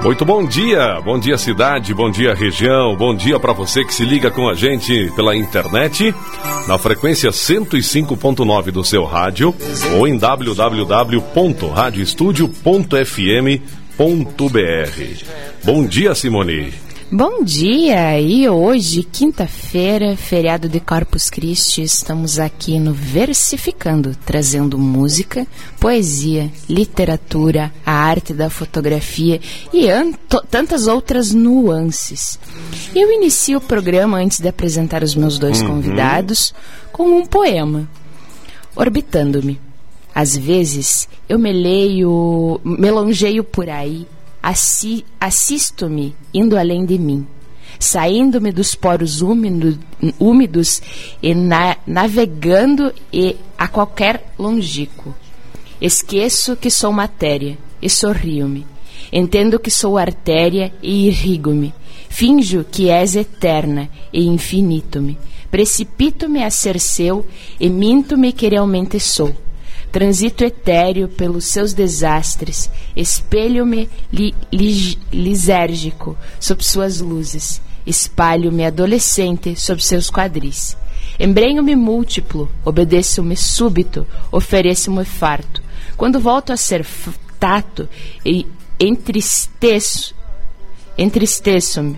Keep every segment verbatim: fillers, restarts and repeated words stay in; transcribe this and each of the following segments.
Muito bom dia, bom dia cidade, bom dia região, bom dia para você que se liga com a gente pela internet, na frequência cento e cinco ponto nove do seu rádio ou em w w w ponto radio estúdio ponto f m ponto b r. Bom dia, Simone. Bom dia, e hoje, quinta-feira, feriado de Corpus Christi, estamos aqui no Versificando, trazendo música, poesia, literatura, a arte da fotografia e anto, tantas outras nuances. Eu inicio o programa, antes de apresentar os meus dois uhum. convidados, com um poema, Orbitando-me. Às vezes, eu me leio, melongeio por aí, Assi, assisto-me indo além de mim, saindo-me dos poros úmido, úmidos e na, navegando e a qualquer longínquo. Esqueço que sou matéria e sorrio-me. Entendo que sou artéria e irrigo-me. Finjo que és eterna e infinito-me. Precipito-me a ser seu e minto-me que realmente sou. Transito etéreo pelos seus desastres, espelho-me li, li, lisérgico sob suas luzes, espalho-me adolescente sob seus quadris. Embrenho-me múltiplo, obedeço-me súbito, ofereço-me farto. Quando volto a ser tato, e entristeço, entristeço-me.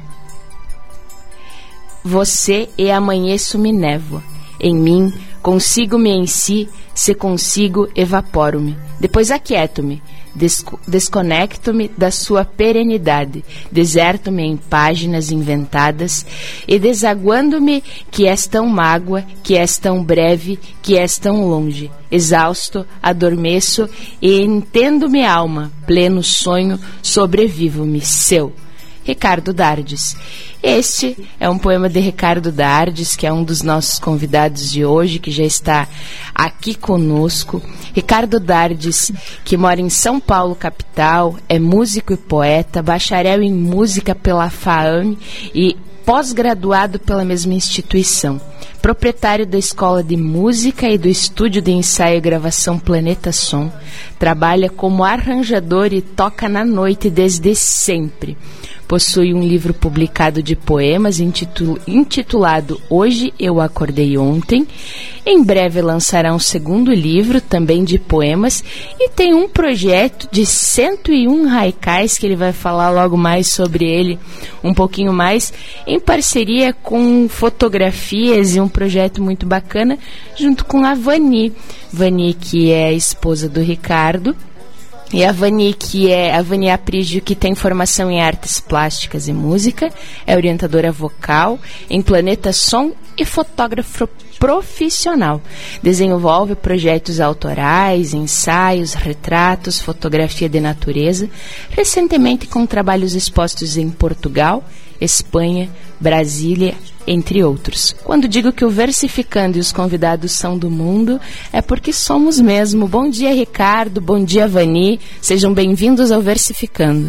Você e amanheço-me névoa. Em mim, consigo-me em si, se consigo, evaporo-me. Depois aquieto-me, desco- desconecto-me da sua perenidade, deserto-me em páginas inventadas e desaguando-me que és tão mágoa, que és tão breve, que és tão longe. Exausto, adormeço e entendo-me alma, pleno sonho, sobrevivo-me, seu. Ricardo Dardes. Este é um poema de Ricardo Dardes, que é um dos nossos convidados de hoje, que já está aqui conosco. Ricardo Dardes, que mora em São Paulo, capital, é músico e poeta, bacharel em música pela FAAM e pós-graduado pela mesma instituição. Proprietário da Escola de Música e do Estúdio de Ensaio e Gravação Planeta Som. Trabalha como arranjador e toca na noite desde sempre. Possui um livro publicado de poemas intitula- intitulado Hoje Eu Acordei Ontem. Em breve lançará um segundo livro, também de poemas, e tem um projeto de cento e um haikais, que ele vai falar logo mais sobre ele, um pouquinho mais, em parceria com fotografias e um projeto muito bacana, junto com a Vani. Vani, que é a esposa do Ricardo, e a Vani, que é a Vani Aprígio, que tem formação em artes plásticas e música, é orientadora vocal em Planeta Som e fotógrafo profissional. Desenvolve projetos autorais, ensaios, retratos, fotografia de natureza, recentemente com trabalhos expostos em Portugal, Espanha, Brasília, entre outros. Quando digo que o Versificando e os convidados são do mundo, é porque somos mesmo. Bom dia, Ricardo. Bom dia, Vani. Sejam bem-vindos ao Versificando.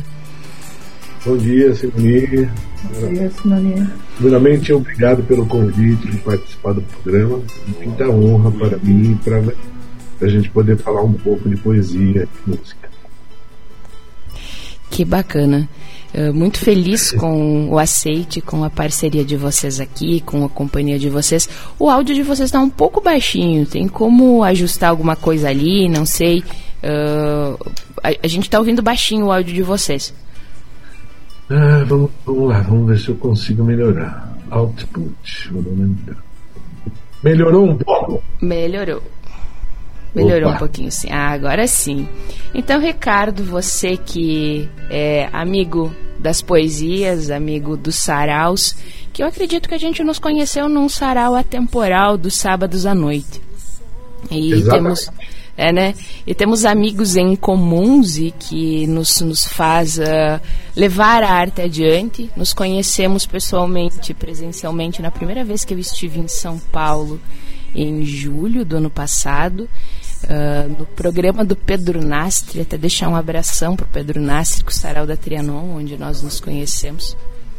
Bom dia, Simone. Bom dia, Simone. Primeiramente, obrigado pelo convite de participar do programa. Muita honra para mim e para a gente poder falar um pouco de poesia e música. Que bacana. Uh, muito feliz com o aceite, com a parceria de vocês aqui, com a companhia de vocês. O áudio de vocês está um pouco baixinho, tem como ajustar alguma coisa ali, não sei. Uh, a, a gente está ouvindo baixinho o áudio de vocês. Ah, vamos, vamos lá, vamos ver se eu consigo melhorar. Output, vou aumentar. Melhorou um pouco? Melhorou. Melhorou Opa. um pouquinho, sim. Ah, agora sim. Então, Ricardo, você que é amigo das poesias, amigo dos saraus, que eu acredito que a gente nos conheceu num sarau atemporal dos sábados à noite. E Exatamente. temos, é, né? E temos amigos em comuns e que nos, nos faz uh, levar a arte adiante. Nos conhecemos pessoalmente, presencialmente, na primeira vez que eu estive em São Paulo, em julho do ano passado. Uh, no programa do Pedro Nastri, até deixar um abração para o Pedro Nastri, com o Sarau da Trianon, onde nós nos conhecemos.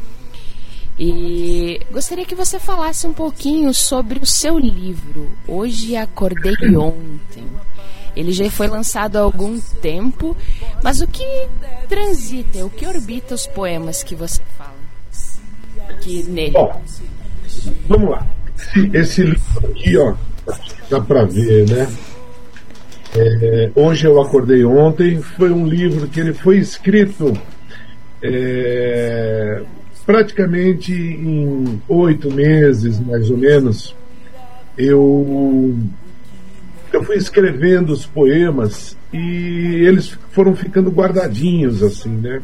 E gostaria que você falasse um pouquinho sobre o seu livro, Hoje Acordei Ontem. Ele já foi lançado há algum tempo, Mas o que transita, o que orbita os poemas que você fala aqui nele? Bom, vamos lá. Esse, esse livro aqui, ó, dá para ver, né? É, Hoje Eu Acordei Ontem foi um livro que ele foi escrito é, praticamente em oito meses, mais ou menos. Eu, eu fui escrevendo os poemas e eles foram ficando guardadinhos, assim, né?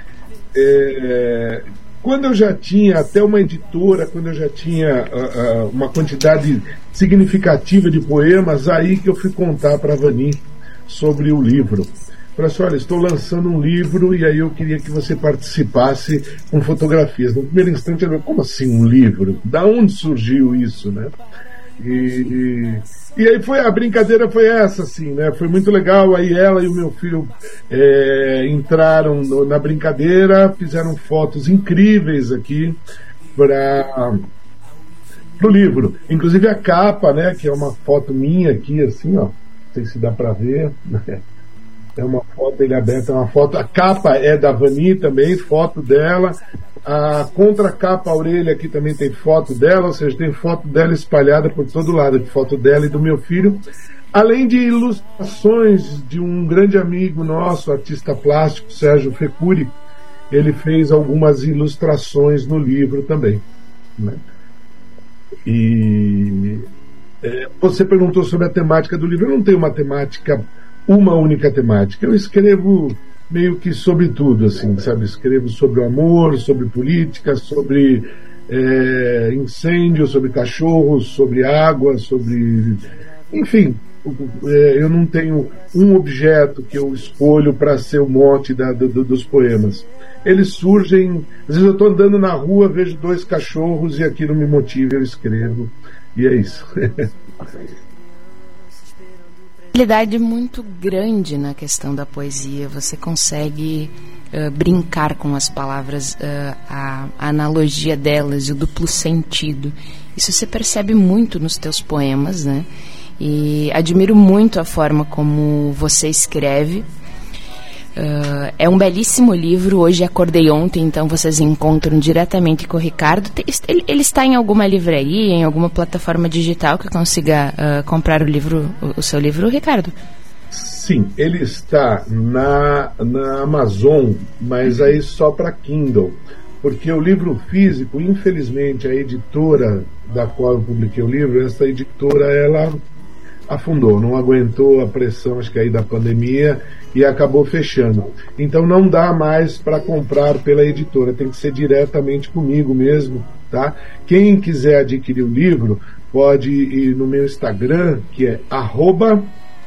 É, quando eu já tinha até uma editora, quando eu já tinha uh, uh, uma quantidade significativa de poemas, aí que eu fui contar para a Vani sobre o livro. Falei assim, olha, estou lançando um livro e aí eu queria que você participasse com fotografias. No primeiro instante, eu falei, como assim um livro? Da onde surgiu isso, né? E, e, e aí foi, a brincadeira foi essa, assim, né? Foi muito legal. Aí ela e o meu filho é, entraram no, na brincadeira, fizeram fotos incríveis aqui para o livro. Inclusive a capa, né? Que é uma foto minha aqui, assim, ó. Não sei se dá para ver. É uma foto dele aberta, é uma foto. A capa é da Vani também, foto dela. A contracapa, a orelha aqui também tem foto dela, ou seja, tem foto dela espalhada por todo lado, foto dela e do meu filho, além de ilustrações de um grande amigo nosso, artista plástico, Sérgio Fecuri. Ele fez algumas ilustrações no livro também, né? E é, você perguntou sobre a temática do livro. Eu não tenho uma temática, uma única temática. Eu escrevo meio que sobre tudo, assim, sabe? Escrevo sobre o amor, sobre política, sobre é, incêndio, sobre cachorros, sobre água, sobre... Enfim, é, eu não tenho um objeto que eu escolho para ser o mote da, do, dos poemas. Eles surgem... Às vezes eu estou andando na rua, vejo dois cachorros e aquilo me motiva, eu escrevo. E é isso. Habilidade muito grande na questão da poesia. Você consegue uh, brincar com as palavras, uh, a, a analogia delas e o duplo sentido. Isso você percebe muito nos teus poemas, né? E admiro muito a forma como você escreve. Uh, é um belíssimo livro. Hoje Acordei Ontem, então vocês encontram diretamente com o Ricardo. Ele, ele está em alguma livraria, em alguma plataforma digital que consiga uh, comprar o livro, o, o seu livro, Ricardo? Sim, ele está na, na Amazon, mas aí só para Kindle, porque o livro físico, infelizmente, a editora da qual eu publiquei o livro, essa editora, ela afundou, não aguentou a pressão, acho que aí da pandemia, e acabou fechando. Então não dá mais para comprar pela editora, tem que ser diretamente comigo mesmo, tá? Quem quiser adquirir o livro pode ir no meu Instagram, que é arroba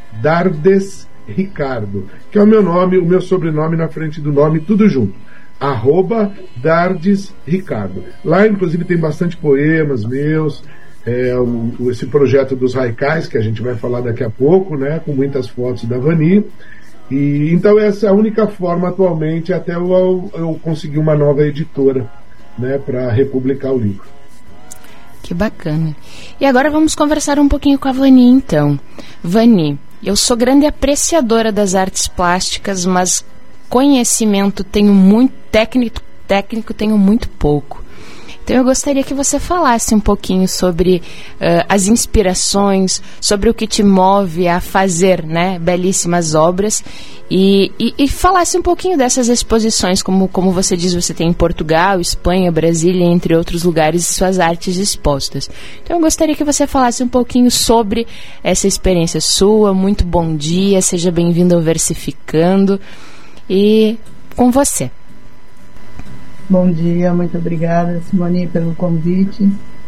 dardesricardo, que é o meu nome, o meu sobrenome na frente do nome, tudo junto, arroba dardesricardo. Lá inclusive tem bastante poemas meus, é, o, esse projeto dos haikais, que a gente vai falar daqui a pouco, né, com muitas fotos da Vani. E então essa é a única forma atualmente, até eu, eu conseguir uma nova editora, né, para republicar o livro. Que bacana. E agora vamos conversar um pouquinho com a Vani, então. Vani, eu sou grande apreciadora das artes plásticas, mas conhecimento tenho muito, técnico, técnico tenho muito pouco. Então eu gostaria que você falasse um pouquinho sobre uh, as inspirações, sobre o que te move a fazer, né, belíssimas obras, e, e, e falasse um pouquinho dessas exposições, como, como você diz, você tem em Portugal, Espanha, Brasília, entre outros lugares, suas artes expostas. Então eu gostaria que você falasse um pouquinho sobre essa experiência sua. Muito bom dia, seja bem-vindo ao Versificando, e com você. Bom dia, muito obrigada, Simone, pelo convite.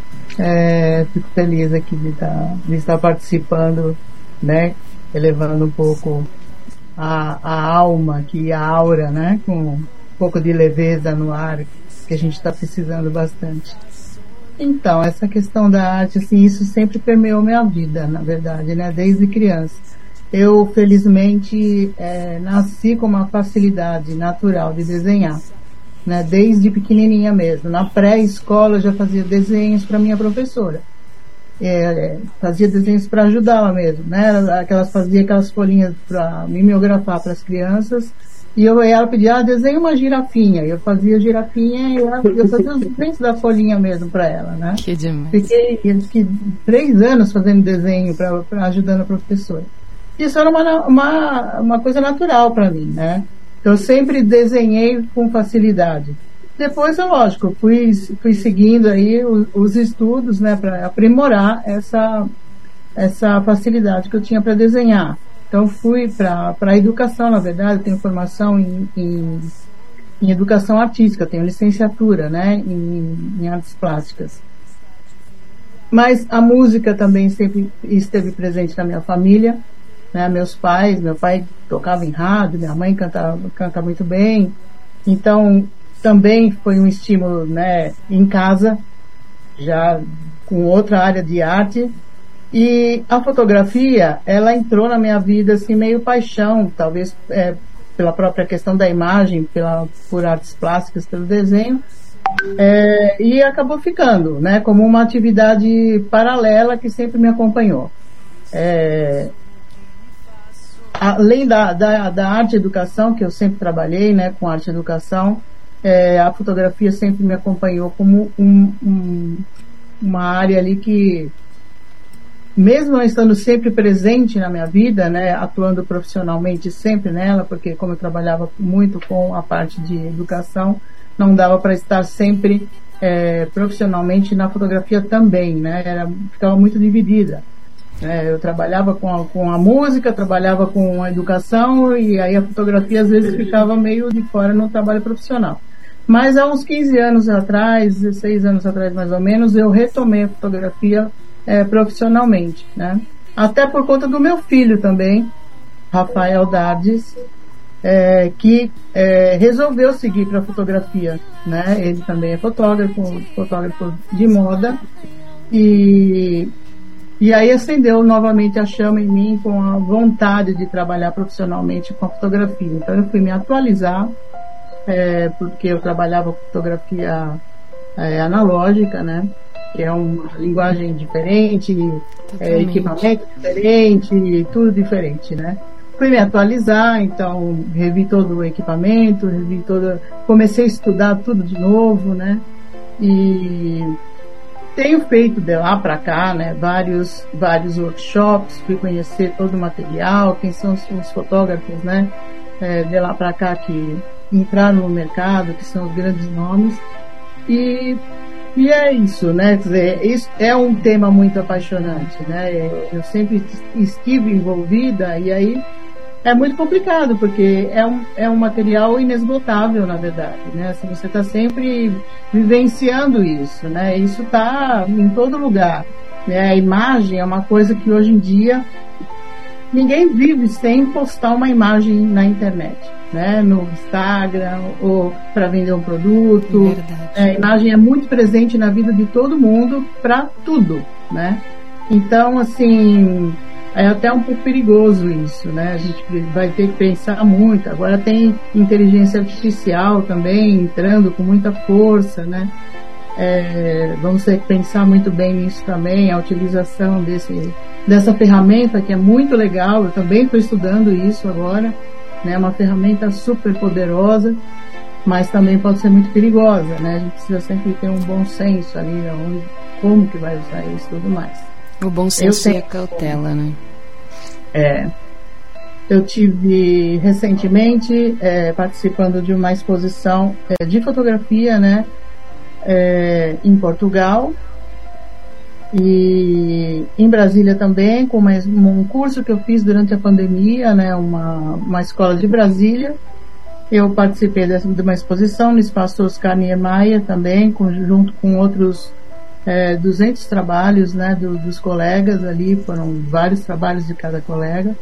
É, fico feliz aqui de, tá, de estar participando, né, elevando um pouco a, a alma aqui, a aura, né, com um pouco de leveza no ar, que a gente está precisando bastante. Então, essa questão da arte, assim, isso sempre permeou minha vida, na verdade, né, desde criança. Eu, felizmente, é, nasci com uma facilidade natural de desenhar, né, desde pequenininha mesmo. Na pré-escola eu já fazia desenhos para minha professora, é, fazia desenhos para ajudá-la mesmo, né, aquelas, fazia aquelas folhinhas para mimeografar para as crianças, E eu, ela pedia, ah, desenha uma girafinha. Eu fazia girafinha e ela, eu fazia os desenhos da folhinha mesmo para ela, né? Que demais. Fiquei, fiquei três anos fazendo desenho, pra, pra, ajudando a professora. Isso era uma, uma, uma coisa natural para mim, né? Eu sempre desenhei com facilidade. Depois, é lógico, fui, fui seguindo aí os, os estudos, né, para aprimorar essa, essa facilidade que eu tinha para desenhar. Então, fui para a educação, na verdade, eu tenho formação em, em, em educação artística, tenho licenciatura, né, em, em artes plásticas. Mas a música também sempre esteve presente na minha família, né, meus pais, meu pai tocava em rádio, minha mãe canta, canta muito bem, então também foi um estímulo, né, em casa, já com outra área de arte. E a fotografia, ela entrou na minha vida assim meio paixão, talvez é, pela própria questão da imagem, pela, por artes plásticas, pelo desenho, é, e acabou ficando, né, como uma atividade paralela que sempre me acompanhou. É, além da, da, da arte e educação, que eu sempre trabalhei, né, com arte e educação, é, a fotografia sempre me acompanhou como um, um, uma área ali que, mesmo não estando sempre presente na minha vida, né, atuando profissionalmente sempre nela, porque como eu trabalhava muito com a parte de educação, não dava para estar sempre é, profissionalmente na fotografia também, né, era, ficava muito dividida. É, eu trabalhava com a, com a música, trabalhava com a educação, e aí a fotografia às vezes ficava meio de fora no trabalho profissional. Mas há uns quinze anos atrás, dezesseis anos atrás mais ou menos, eu retomei a fotografia É, profissionalmente, né? Até por conta do meu filho também, Rafael Dardes, é, que é, resolveu seguir para fotografia, né? Ele também é fotógrafo, fotógrafo de moda, e, e aí acendeu novamente a chama em mim com a vontade de trabalhar profissionalmente com a fotografia. Então eu fui me atualizar, é, porque eu trabalhava com fotografia é, analógica, né? Que é uma linguagem diferente, é, equipamento diferente, tudo diferente, né? Fui me atualizar, então revi todo o equipamento, revi toda, comecei a estudar tudo de novo, né? E tenho feito de lá para cá, né? Vários, vários workshops, fui conhecer todo o material, quem são os, os fotógrafos, né? É, de lá para cá que entraram no mercado, que são os grandes nomes, e E é isso, né? Quer dizer, isso é um tema muito apaixonante, né? Eu sempre estive envolvida, e aí é muito complicado, porque é um, é um material inesgotável, na verdade, né? Assim, você está sempre vivenciando isso, né? Isso está em todo lugar, né? A imagem é uma coisa que hoje em dia ninguém vive sem postar uma imagem na internet, né, no Instagram, ou para vender um produto. É, a imagem é muito presente na vida de todo mundo para tudo, né? Então, assim, é até um pouco perigoso isso, né? A gente vai ter que pensar muito. Agora tem inteligência artificial também entrando com muita força, né? É, vamos ter que pensar muito bem nisso também, a utilização desse, dessa ferramenta, que é muito legal. Eu também estou estudando isso agora, né? Uma ferramenta super poderosa, mas também pode ser muito perigosa, né? A gente precisa sempre ter um bom senso ali, onde, como que vai usar isso e tudo mais. O bom senso e a cautela, né? É. Eu tive recentemente é, participando de uma exposição é, de fotografia, né? É, em Portugal, e em Brasília também, com uma, um curso que eu fiz durante a pandemia, né, uma, uma escola de Brasília. Eu participei dessa, de uma exposição no espaço Oscar Niemeyer também, com, junto com outros é, duzentos trabalhos, né, do, dos colegas ali, foram vários trabalhos de cada colega.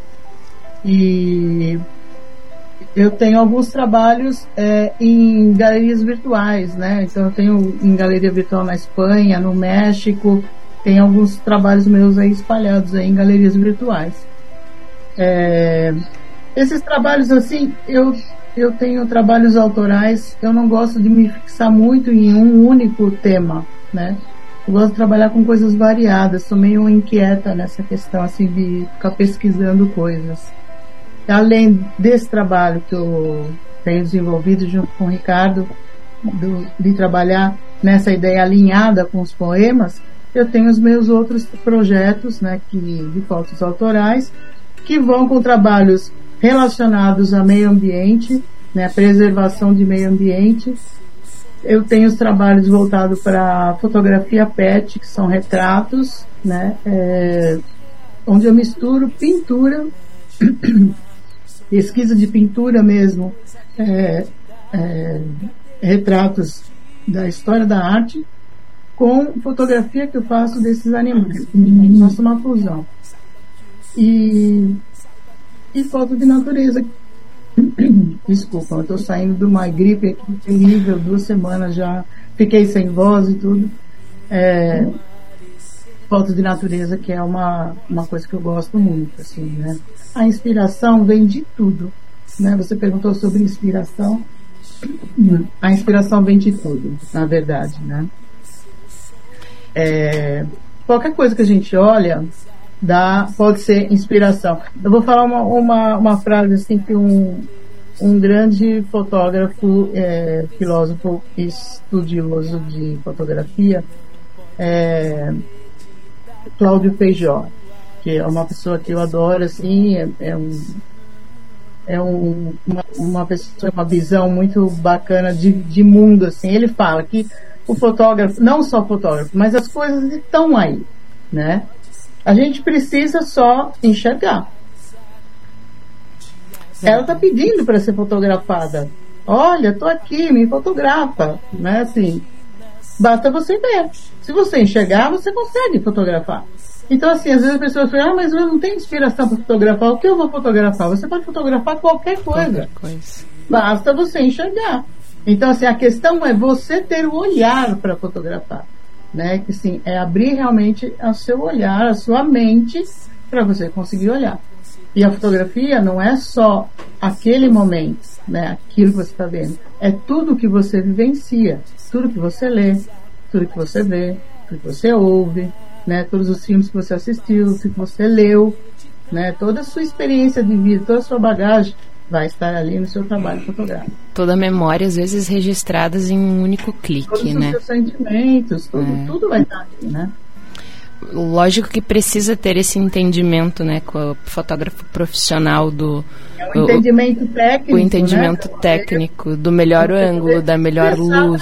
E eu tenho alguns trabalhos é, em galerias virtuais, né? Então eu tenho em galeria virtual na Espanha, no México, tem alguns trabalhos meus aí espalhados aí em galerias virtuais. É, esses trabalhos, assim, eu, eu tenho trabalhos autorais, eu não gosto de me fixar muito em um único tema, né? Eu gosto de trabalhar com coisas variadas, sou meio inquieta nessa questão, assim, de ficar pesquisando coisas. além desse trabalho que eu tenho desenvolvido junto com o Ricardo, do, de trabalhar nessa ideia alinhada com os poemas, eu tenho os meus outros projetos, né, que, de fotos autorais, que vão com trabalhos relacionados a meio ambiente, né, preservação de meio ambiente. Eu tenho os trabalhos voltados para fotografia pet, que são retratos, né, é, onde eu misturo pintura, pesquisa de pintura mesmo, é, é, retratos da história da arte, com fotografia que eu faço desses animais. Faço uma fusão. E, e foto de natureza. Desculpa, eu estou saindo de uma gripe aqui terrível, duas semanas já, fiquei sem voz e tudo. É, foto de natureza, que é uma, uma coisa que eu gosto muito, assim, né? A inspiração vem de tudo, né? Você perguntou sobre inspiração. A inspiração vem de tudo, na verdade, né? É, qualquer coisa que a gente olha dá, pode ser inspiração. Eu vou falar uma, uma, uma frase assim que um, um grande fotógrafo, é, filósofo e estudioso de fotografia, é, Cláudio Feijó, que é uma pessoa que eu adoro, assim, é, é um é um, uma, uma pessoa, uma visão muito bacana de, de mundo, assim. Ele fala que o fotógrafo, não só fotógrafo, mas as coisas estão aí, né? A gente precisa só enxergar. Ela está pedindo para ser fotografada. Olha, estou aqui, me fotografa, né? Assim, basta você ver. Se você enxergar, você consegue fotografar. Então, assim, às vezes as pessoas falam, ah, mas eu não tenho inspiração para fotografar. O que eu vou fotografar? Você pode fotografar qualquer coisa. Qualquer coisa. Basta você enxergar. Então, assim, a questão é você ter o olhar para fotografar, né? Que, sim, é abrir realmente o seu olhar, a sua mente, para você conseguir olhar. E a fotografia não é só aquele momento, né? Aquilo que você está vendo. É tudo que você vivencia, tudo que você lê, tudo que você vê, tudo que você ouve, né? Todos os filmes que você assistiu, tudo que você leu, né? Toda a sua experiência de vida, toda a sua bagagem vai estar ali no seu trabalho fotográfico. Toda a memória, às vezes, registradas em um único clique, todos né? Todos os seus sentimentos, tudo, é. tudo vai estar aqui, né? Lógico que precisa ter esse entendimento, né, com o fotógrafo profissional do... É o entendimento técnico, O entendimento né? técnico, do melhor ângulo, da melhor luz.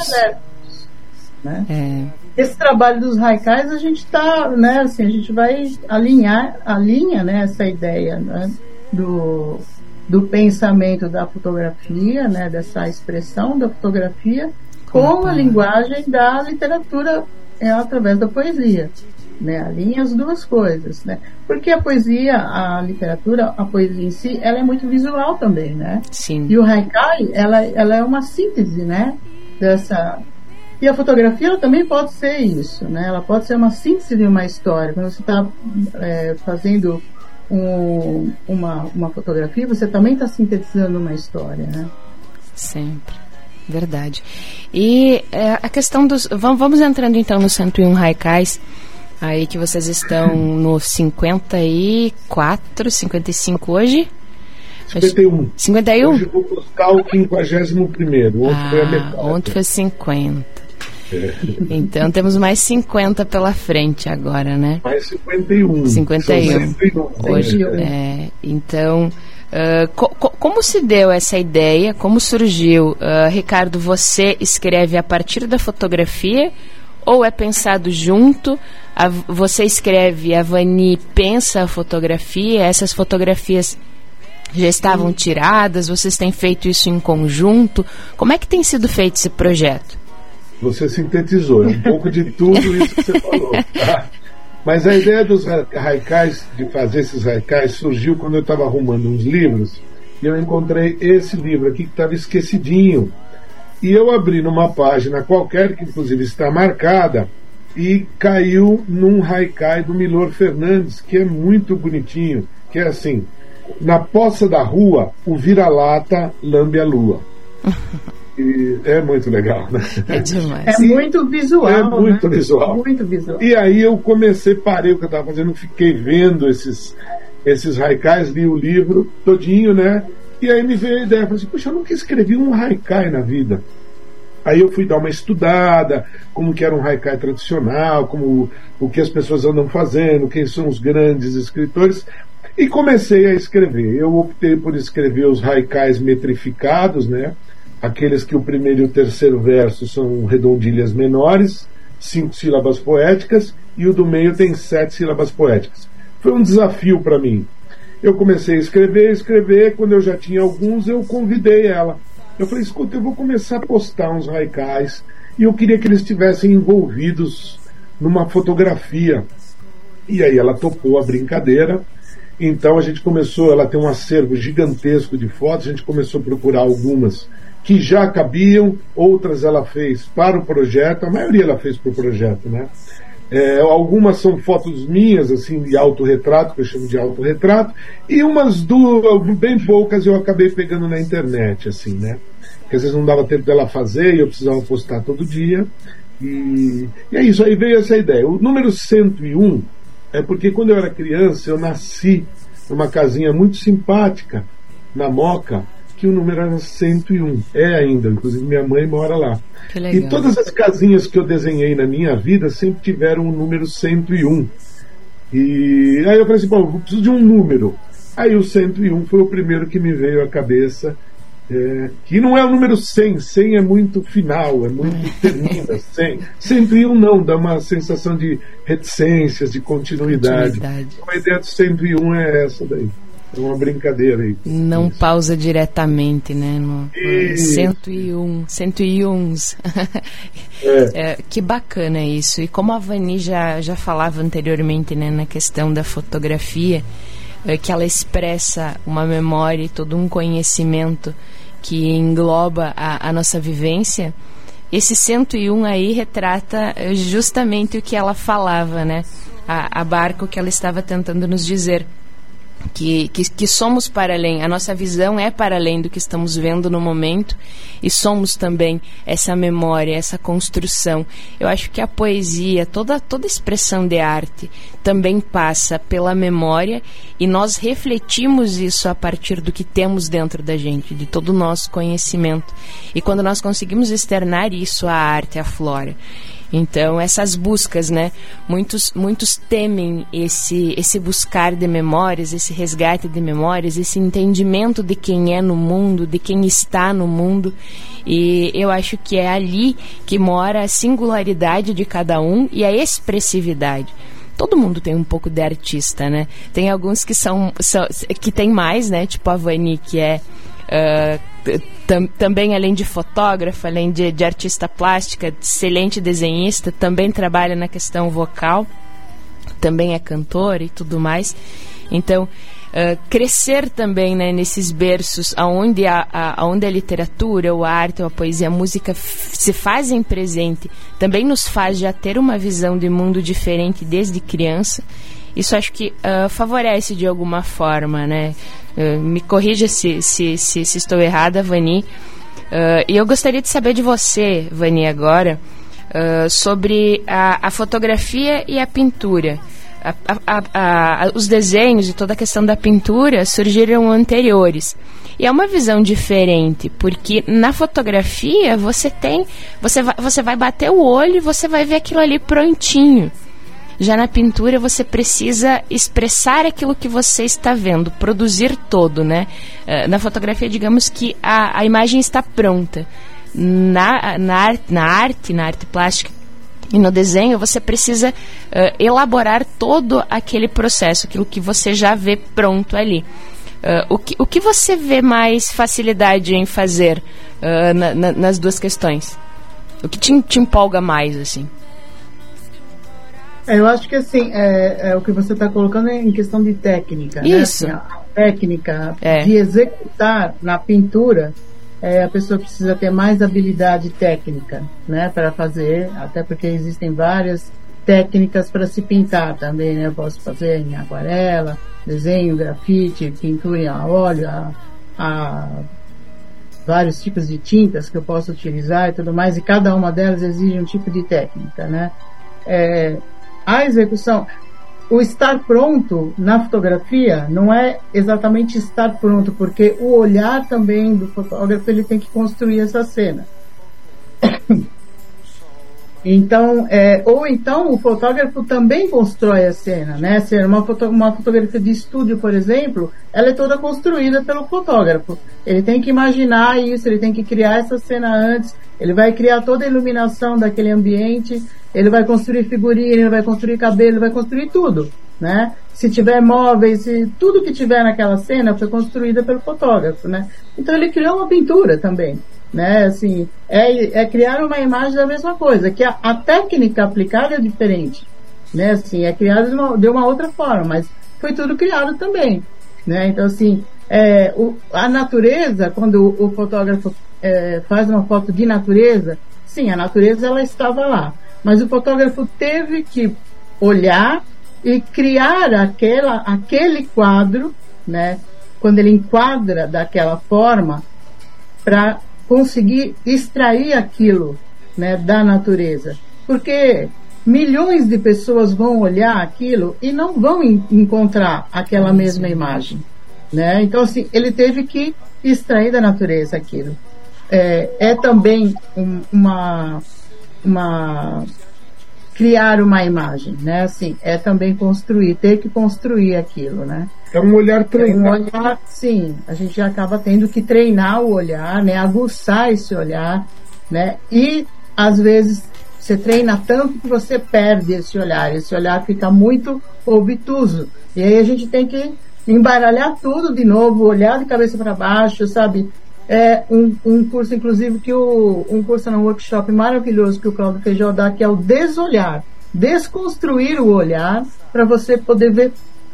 Né? É. Esse trabalho dos haikais, a gente está, né, assim, a gente vai alinhar, alinha, né, essa ideia, né, do, do pensamento da fotografia, né, dessa expressão da fotografia, com a linguagem da literatura, é, através da poesia. Né, alinha as duas coisas, né? Porque a poesia, a literatura, a poesia em si, ela é muito visual também, né? Sim. E o haikai, ela, ela é uma síntese, né? Dessa... E a fotografia, ela também pode ser isso, né? Ela pode ser uma síntese de uma história. Quando você está é, fazendo um, uma, uma fotografia, você também está sintetizando uma história, né? Sempre. Verdade. E é, a questão dos... Vamos, vamos entrando então no cento e um haikais. Aí que vocês estão no cinquenta e quatro, cinquenta e cinco hoje? cinquenta e um. cinquenta e um? Hoje eu vou buscar o quinquagésimo primeiro. Ontem ah, foi a metade. Ontem foi cinquenta. É. Então temos mais cinquenta pela frente agora, né? Mais cinquenta e um. cinquenta e um. Hoje, é. é, então, uh, co co como se deu essa ideia? Como surgiu? Uh, Ricardo, você escreve a partir da fotografia ou é pensado junto? A, você escreve, a Vani pensa a fotografia, essas fotografias já estavam tiradas, vocês têm feito isso em conjunto? Como é que tem sido feito esse projeto? Você sintetizou, é um pouco de tudo isso que você falou. Tá? Mas a ideia dos haikais, de fazer esses haikais, surgiu quando eu estava arrumando uns livros e eu encontrei esse livro aqui que estava esquecidinho. E eu abri numa página qualquer, que inclusive está marcada, e caiu num haikai do Milor Fernandes, que é muito bonitinho, que é assim: na poça da rua, o vira-lata lambe a lua. E é muito legal, né? É demais. É muito visual. É muito, né? visual. muito visual. E aí eu comecei, parei o que eu estava fazendo, fiquei vendo esses, esses haikais, li o livro todinho, né? E aí me veio a ideia, falei assim, puxa, eu nunca escrevi um haikai na vida. Aí eu fui dar uma estudada, como que era um haikai tradicional, como o que as pessoas andam fazendo, quem são os grandes escritores, e comecei a escrever. Eu optei por escrever os haikais metrificados, né? Aqueles que o primeiro e o terceiro verso são redondilhas menores, cinco sílabas poéticas, e o do meio tem sete sílabas poéticas. Foi um desafio para mim. Eu comecei a escrever, escrever, quando eu já tinha alguns, eu convidei ela. Eu falei, escuta, eu vou começar a postar uns haikais, e eu queria que eles estivessem envolvidos numa fotografia. E aí ela topou a brincadeira. Então a gente começou, ela tem um acervo gigantesco de fotos, a gente começou a procurar algumas que já cabiam, outras ela fez para o projeto, a maioria ela fez para o projeto, né? É, algumas são fotos minhas, assim, de autorretrato, que eu chamo de autorretrato, e umas duas, bem poucas, eu acabei pegando na internet, assim, né? Porque às vezes não dava tempo dela fazer e eu precisava postar todo dia. E, e é isso, aí veio essa ideia. O número cento e um é porque quando eu era criança, eu nasci numa casinha muito simpática, na Moca, que o número era cento e um. É ainda, inclusive minha mãe mora lá. Que legal. E todas as casinhas que eu desenhei na minha vida sempre tiveram o número cento e um. E aí eu falei assim, bom, eu preciso de um número. Aí o cento e um foi o primeiro que me veio à cabeça, é, que não é o número cem. cem é muito final, é muito termina. cem. cento e um não, dá uma sensação de reticências, de continuidade. continuidade. Então, a ideia do cento e um é essa daí. É uma brincadeira aí. Não isso. Pausa diretamente, né? No, cento e um, cento e um. É. É, que bacana isso. E como a Vani já, já falava anteriormente, né, na questão da fotografia, é, que ela expressa uma memória e todo um conhecimento que engloba a, a nossa vivência, esse cento e um aí retrata justamente o que ela falava, né? A, a Barco que ela estava tentando nos dizer. Que, que, que somos para além, a nossa visão é para além do que estamos vendo no momento, e somos também essa memória, essa construção. Eu acho que a poesia, toda, toda expressão de arte também passa pela memória, e nós refletimos isso a partir do que temos dentro da gente, de todo o nosso conhecimento, e quando nós conseguimos externar isso, a arte aflora. Então, essas buscas, né? Muitos, muitos temem esse, esse buscar de memórias, esse resgate de memórias, esse entendimento de quem é no mundo, de quem está no mundo. E eu acho que é ali que mora a singularidade de cada um e a expressividade. Todo mundo tem um pouco de artista, né? Tem alguns que são, são que tem mais, né? Tipo a Vani, que é uh, tam, também além de fotógrafa, além de, de artista plástica, excelente desenhista, também trabalha na questão vocal, também é cantora e tudo mais. Então, uh, crescer também, né, nesses berços onde a, a, onde a literatura, ou a arte, ou a poesia, a música f- se fazem presente, também nos faz já ter uma visão de mundo diferente desde criança. Isso acho que uh, favorece de alguma forma, né? Uh, me corrija se, se, se, se estou errada, Vani. Uh, e eu gostaria de saber de você, Vani, agora, uh, sobre a, a fotografia e a pintura. A, a, a, a, os desenhos e toda a questão da pintura surgiram anteriores. E é uma visão diferente, porque na fotografia você tem, você vai, você vai bater o olho e você vai ver aquilo ali prontinho. Já na pintura você precisa expressar aquilo que você está vendo, produzir todo, né? Uh, na fotografia, digamos que a, a imagem está pronta. Na, na, arte, na arte, na arte plástica e no desenho, você precisa uh, elaborar todo aquele processo, aquilo que você já vê pronto ali. Uh, o, que, o que você vê mais facilidade em fazer uh, na, na, nas duas questões? O que te, te empolga mais, assim? Eu acho que assim, é, é o que você está colocando em questão de técnica. Isso. Né? Assim, a técnica é. de executar na pintura, é, a pessoa precisa ter mais habilidade técnica, né, para fazer, até porque existem várias técnicas para se pintar também, né? Eu posso fazer em aquarela, desenho, grafite, pintura a óleo, a, a vários tipos de tintas que eu posso utilizar e tudo mais, e cada uma delas exige um tipo de técnica, né? É, a execução, o estar pronto na fotografia não é exatamente estar pronto, porque o olhar também do fotógrafo, ele tem que construir essa cena. Então, é, ou então o fotógrafo também constrói a cena, né? Se uma, foto, uma fotografia de estúdio, por exemplo, ela é toda construída pelo fotógrafo. Ele tem que imaginar isso, ele tem que criar essa cena antes, ele vai criar toda a iluminação daquele ambiente, ele vai construir figurino, ele vai construir cabelo, ele vai construir tudo, né? Se tiver móveis, se, tudo que tiver naquela cena foi construída pelo fotógrafo, né? Então ele criou uma pintura também, né? Assim, é, é criar uma imagem da mesma coisa, que a, a técnica aplicada é diferente, né? Assim, é criada de uma, de uma outra forma, mas foi tudo criado também, né? Então, assim, é, o, a natureza, quando o, o fotógrafo é, faz uma foto de natureza, sim, a natureza ela estava lá, mas o fotógrafo teve que olhar e criar aquela, aquele quadro, né? Quando ele enquadra daquela forma, para conseguir extrair aquilo, né, da natureza. Porque milhões de pessoas vão olhar aquilo e não vão en- encontrar aquela mesma imagem, né? Então, assim, ele teve que extrair da natureza aquilo. É, é também um, uma, uma... criar uma imagem, né? Assim, é também construir, ter que construir aquilo, né? É um olhar treinado. É um olhar, sim, a gente acaba tendo que treinar o olhar, né? Aguçar esse olhar, né? E, às vezes, você treina tanto que você perde esse olhar, esse olhar fica muito obtuso. E aí a gente tem que embaralhar tudo de novo, olhar de cabeça para baixo, sabe? É um, um curso, inclusive, que o, um curso no workshop maravilhoso que o Cláudio Feijó dá, que é o desolhar, desconstruir o olhar para você poder ver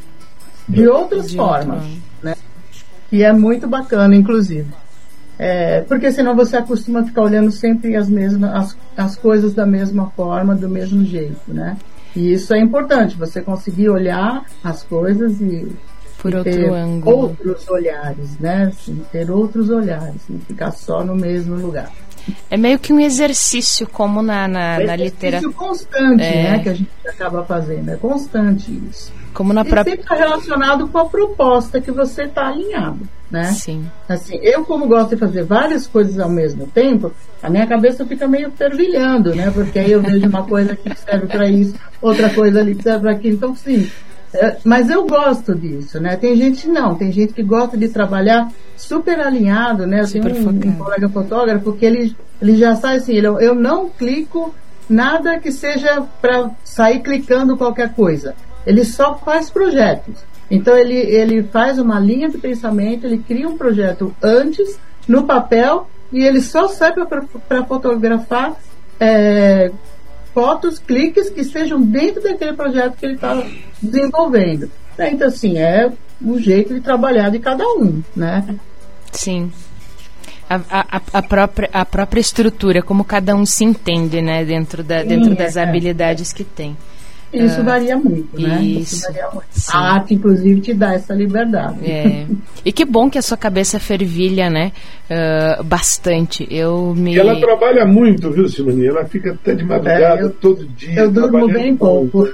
de outras de formas, outro. Né? E é muito bacana, inclusive. É, porque senão você acostuma a ficar olhando sempre as mesmas, as, as coisas da mesma forma, do mesmo jeito, né? E isso é importante, você conseguir olhar as coisas e por outro ter ângulo. Outros olhares, né? Assim, ter outros olhares, não ficar só no mesmo lugar. É meio que um exercício, como na, na, é na literatura. É um exercício constante, é. né? Que a gente acaba fazendo. É constante isso. Como na e própria... sempre está relacionado com a proposta que você está alinhado, né? Sim. Assim, eu, como gosto de fazer várias coisas ao mesmo tempo, a minha cabeça fica meio fervilhando, né? Porque aí eu vejo uma coisa que serve para isso, outra coisa ali que serve para aquilo. Então, sim. É, mas eu gosto disso, né? Tem gente não, tem gente que gosta de trabalhar super alinhado, né? Eu super tenho um, um colega fotógrafo que ele, ele já sai assim, ele, eu não clico nada que seja para sair clicando qualquer coisa. Ele só faz projetos. Então ele, ele faz uma linha de pensamento, ele cria um projeto antes, no papel, e ele só sai para fotografar é, fotos, cliques que estejam dentro daquele projeto que ele está desenvolvendo. Então, assim, é o jeito de trabalhar de cada um, né? Sim. A, a, a, própria, a própria estrutura, como cada um se entende, né? Dentro, da, dentro Sim, das é, habilidades é. que tem. Isso uh, varia muito, né? Isso, isso varia muito. A arte, inclusive, te dá essa liberdade. É. E que bom que a sua cabeça fervilha, né? Uh, bastante. Eu me... E ela trabalha muito, viu, Simone? Ela fica até de madrugada, é, eu, todo dia. Eu durmo bem pouco.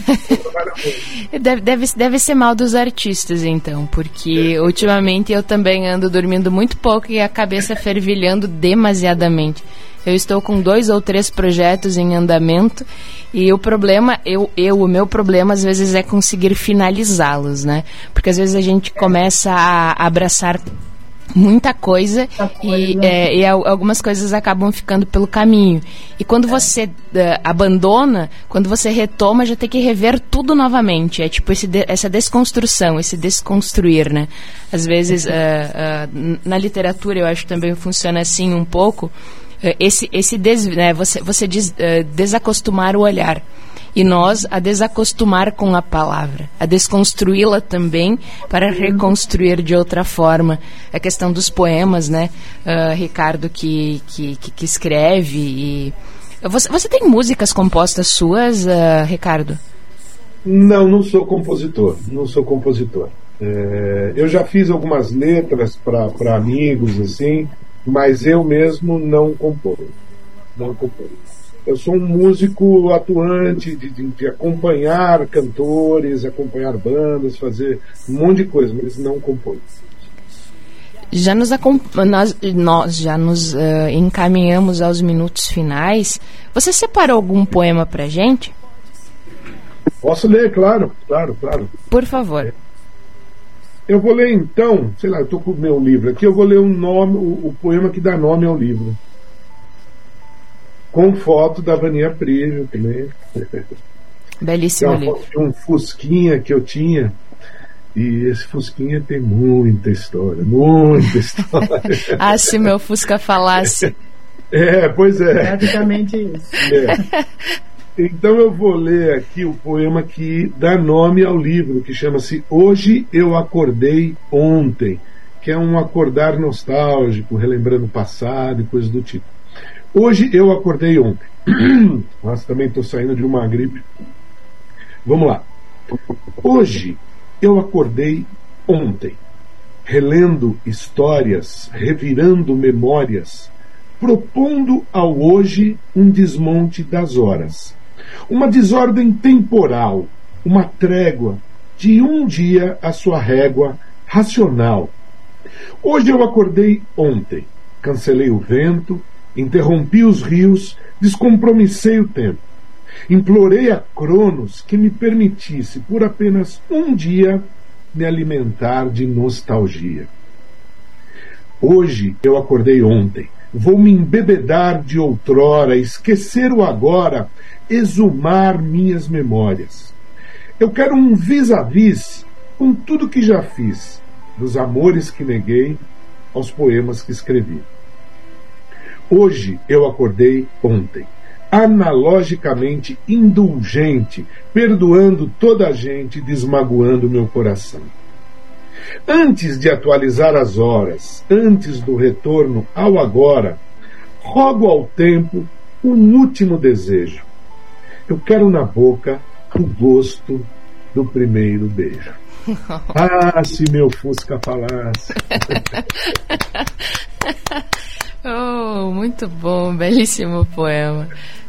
deve, deve, deve ser mal dos artistas, então, porque é. ultimamente eu também ando dormindo muito pouco e a cabeça fervilhando demasiadamente. Eu estou com dois ou três projetos em andamento e o problema, eu, eu, o meu problema às vezes é conseguir finalizá-los, né? Porque às vezes a gente começa a abraçar muita coisa e, é, e algumas coisas acabam ficando pelo caminho. E quando você uh, abandona, quando você retoma, já tem que rever tudo novamente. É tipo esse de, essa desconstrução, esse desconstruir, né? Às vezes, uh, uh, na literatura eu acho que também funciona assim um pouco. Esse, esse des, né, você, você diz uh, desacostumar o olhar. E nós a desacostumar com a palavra, a desconstruí-la também para reconstruir de outra forma. A questão dos poemas, né, uh, Ricardo, que, que, que, que escreve. E... Você, você tem músicas compostas suas, uh, Ricardo? Não, não sou compositor. Não sou compositor. É, eu já fiz algumas letras para amigos, assim, mas eu mesmo não compor. Não compor. eu sou um músico atuante de, de, de acompanhar cantores, acompanhar bandas, fazer um monte de coisa, mas não compõe. Já nos nós, nós já nos uh, encaminhamos aos minutos finais. Você separou algum poema pra gente? Posso ler, claro, claro, claro. Por favor. Eu vou ler então, sei lá, eu estou com o meu livro aqui, eu vou ler o, nome, o, o poema que dá nome ao livro. Com foto da Vania Prígio também. Belíssimo é uma livro. Foto de um Fusquinha que eu tinha. E esse Fusquinha tem muita história, muita história. Ah, se meu Fusca falasse. É, pois é. Praticamente isso. É. Então eu vou ler aqui o poema que dá nome ao livro, que chama-se Hoje Eu Acordei Ontem, que é um acordar nostálgico, relembrando o passado e coisas do tipo. Hoje eu acordei ontem. Nossa, também estou saindo de uma gripe. Vamos lá. Hoje eu acordei ontem, relendo histórias, revirando memórias, propondo ao hoje um desmonte das horas. Uma desordem temporal, uma trégua, de um dia a sua régua racional. Hoje eu acordei ontem, cancelei o vento, interrompi os rios, descompromissei o tempo. Implorei a Cronos que me permitisse, por apenas um dia, me alimentar de nostalgia. Hoje eu acordei ontem, vou me embebedar de outrora, esquecer o agora, exumar minhas memórias. Eu quero um vis-a-vis com tudo que já fiz, dos amores que neguei aos poemas que escrevi. Hoje eu acordei ontem, analogicamente indulgente, perdoando toda a gente, desmagoando meu coração. Antes de atualizar as horas, antes do retorno ao agora, rogo ao tempo um último desejo. Eu quero na boca o gosto do primeiro beijo. Ah, se meu Fusca falasse. Oh, muito bom, belíssimo poema.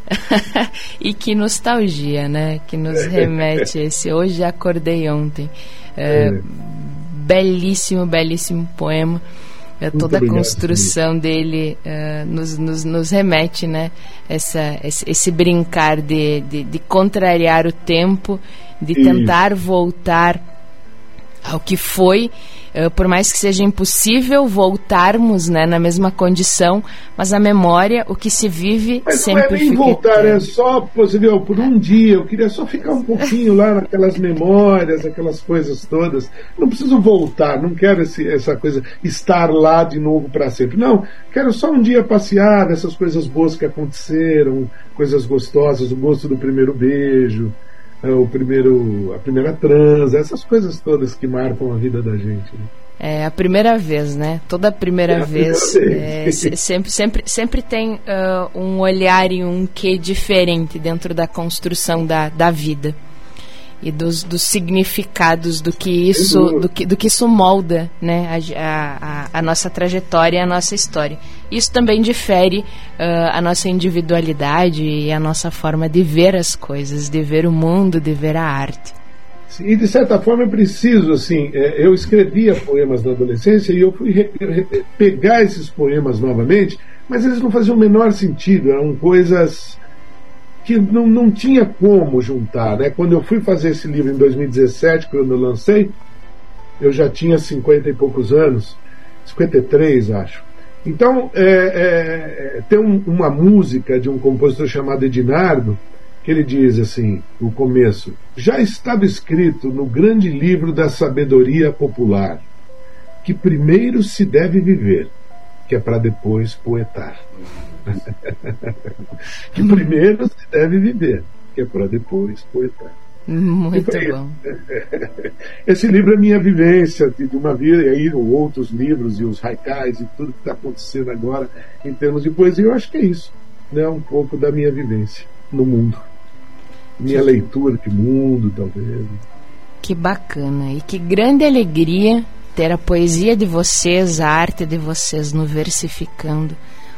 E que nostalgia, né? Que nos remete a esse Hoje Acordei Ontem. É, é. Belíssimo, belíssimo poema. É, toda a construção dele uh, nos, nos, nos remete, né? Essa, esse, esse brincar de, de, de contrariar o tempo, de Isso. tentar voltar ao que foi, uh, por mais que seja impossível voltarmos, né, na mesma condição, mas a memória, o que se vive, mas sempre não é nem fica voltar, eterno. É só, você viu, por um dia, eu queria só ficar um pouquinho lá naquelas memórias, aquelas coisas todas. Não preciso voltar, não quero esse, essa coisa, estar lá de novo para sempre. Não, quero só um dia passear nessas coisas boas que aconteceram, coisas gostosas, o gosto do primeiro beijo, o primeiro, a primeira transa, essas coisas todas que marcam a vida da gente, né? É a primeira vez, né? Toda a primeira é a vez, primeira vez. É, sempre, sempre, sempre tem uh, um olhar e um quê diferente dentro da construção da, da vida e dos, dos significados do que isso, do que, do que isso molda, né? a, a, a nossa trajetória e a nossa história. Isso também difere uh, a nossa individualidade e a nossa forma de ver as coisas, de ver o mundo, de ver a arte. E de certa forma é preciso, assim, eu escrevia poemas na adolescência e eu fui re- re- pegar esses poemas novamente, mas eles não faziam o menor sentido, eram coisas que não, não tinha como juntar, né? Quando eu fui fazer esse livro em dois mil e dezessete, quando eu lancei, eu já tinha cinquenta e poucos anos, cinquenta e três acho. Então é, é, tem um, uma música de um compositor chamado Edinardo, que ele diz assim, no começo: já estava escrito no grande livro da sabedoria popular que primeiro se deve viver, que é para depois poetar. Que primeiro se deve viver, que é para depois poetar. Muito bom. Esse livro é minha vivência de uma vida, e aí outros livros e os haikais e tudo que está acontecendo agora em termos de poesia. Eu acho que é isso, né? Um pouco da minha vivência no mundo, minha leitura de mundo, talvez. Que bacana e que grande alegria ter a poesia de vocês, a arte de vocês no Versificando,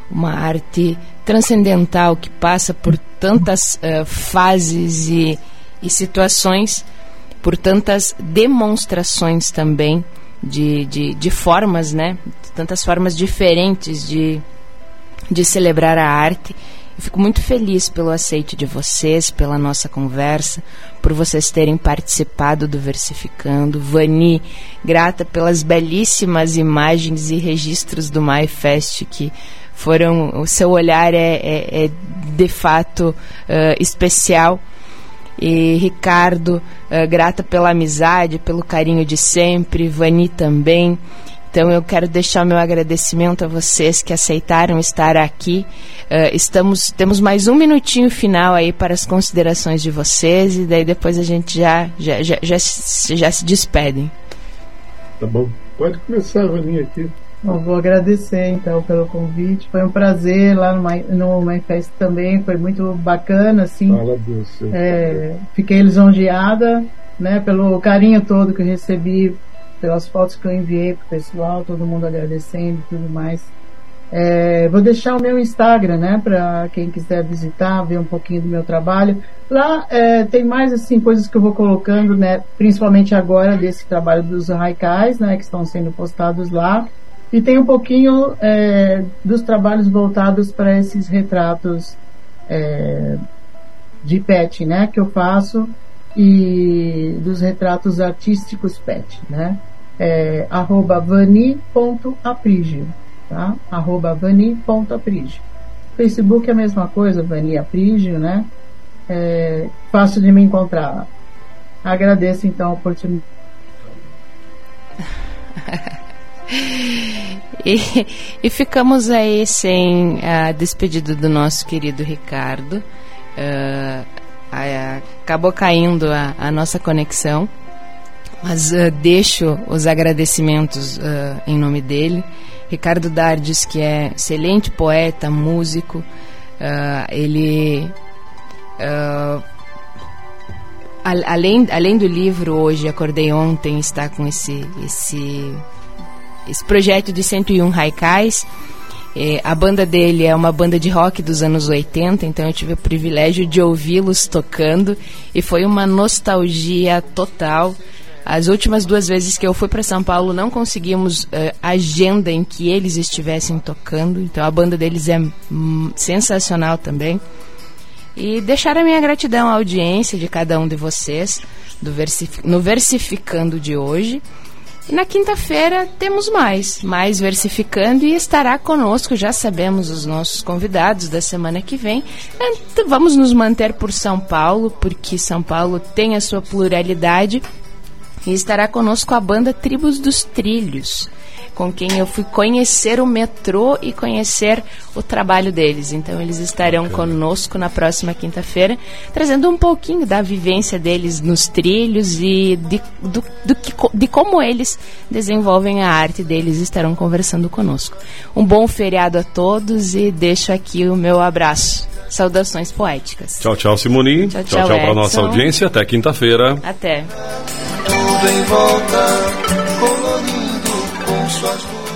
uma arte transcendental que passa por tantas uh, fases e, e situações, por tantas demonstrações também de, de, de formas, né? Tantas formas diferentes de, de celebrar a arte. Eu fico muito feliz pelo aceite de vocês, pela nossa conversa, por vocês terem participado do Versificando. Vani, grata pelas belíssimas imagens e registros do MaiFest, que foram, o seu olhar é, é, é de fato uh, especial. E Ricardo, uh, grata pela amizade, pelo carinho de sempre. Vani também. Então eu quero deixar o meu agradecimento a vocês que aceitaram estar aqui. Uh, estamos, temos mais um minutinho final aí para as considerações de vocês, e daí depois a gente já, já, já, já, já se despedem. Tá bom. Pode começar, Vaninha, aqui. Eu vou agradecer então pelo convite. Foi um prazer lá no, My, no MaiFest também. Foi muito bacana, assim. Fala a Deus. É, fiquei lisonjeada, né, pelo carinho todo que eu recebi, pelas fotos que eu enviei pro pessoal, todo mundo agradecendo e tudo mais. É, vou deixar o meu Instagram, né, para quem quiser visitar, ver um pouquinho do meu trabalho. Lá é, tem mais assim coisas que eu vou colocando, né, principalmente agora desse trabalho dos haikais, né, que estão sendo postados lá. E tem um pouquinho é, dos trabalhos voltados para esses retratos é, de pet, né, que eu faço, e dos retratos artísticos pet, né? É, arroba vani.aprigio, tá? Arroba vani.aprigio. Facebook é a mesma coisa, Vani Aprigio, né? É, fácil de me encontrar. Agradeço então a oportunidade. e, e ficamos aí sem a despedida do nosso querido Ricardo. Uh, acabou caindo a, a nossa conexão, mas uh, deixo os agradecimentos uh, em nome dele. Ricardo Dardes, que é excelente poeta, músico, uh, ele uh, a, além, além do livro Hoje Acordei Ontem, está com esse, esse, esse projeto de cento e um haikais. É, a banda dele é uma banda de rock dos anos oitenta, então eu tive o privilégio de ouvi-los tocando e foi uma nostalgia total. As últimas duas vezes que eu fui para São Paulo não conseguimos uh, agenda em que eles estivessem tocando, então a banda deles é hum, sensacional também. E deixar a minha gratidão à audiência de cada um de vocês do Versif- no Versificando de hoje. E na quinta-feira temos mais, mais Versificando, e estará conosco, já sabemos, os nossos convidados da semana que vem. Então, vamos nos manter por São Paulo, porque São Paulo tem a sua pluralidade, e estará conosco a banda Tribos dos Trilhos, com quem eu fui conhecer o metrô e conhecer o trabalho deles. Então eles estarão okay. conosco na próxima quinta-feira, trazendo um pouquinho da vivência deles nos trilhos e de, do, do que, de como eles desenvolvem a arte deles. Estarão conversando conosco. Um bom feriado a todos e deixo aqui o meu abraço. Saudações poéticas. Tchau, tchau, Simone. Tchau, tchau, tchau, tchau para nossa audiência. Até quinta-feira. Até. Tudo em volta, colorido com suas luzes.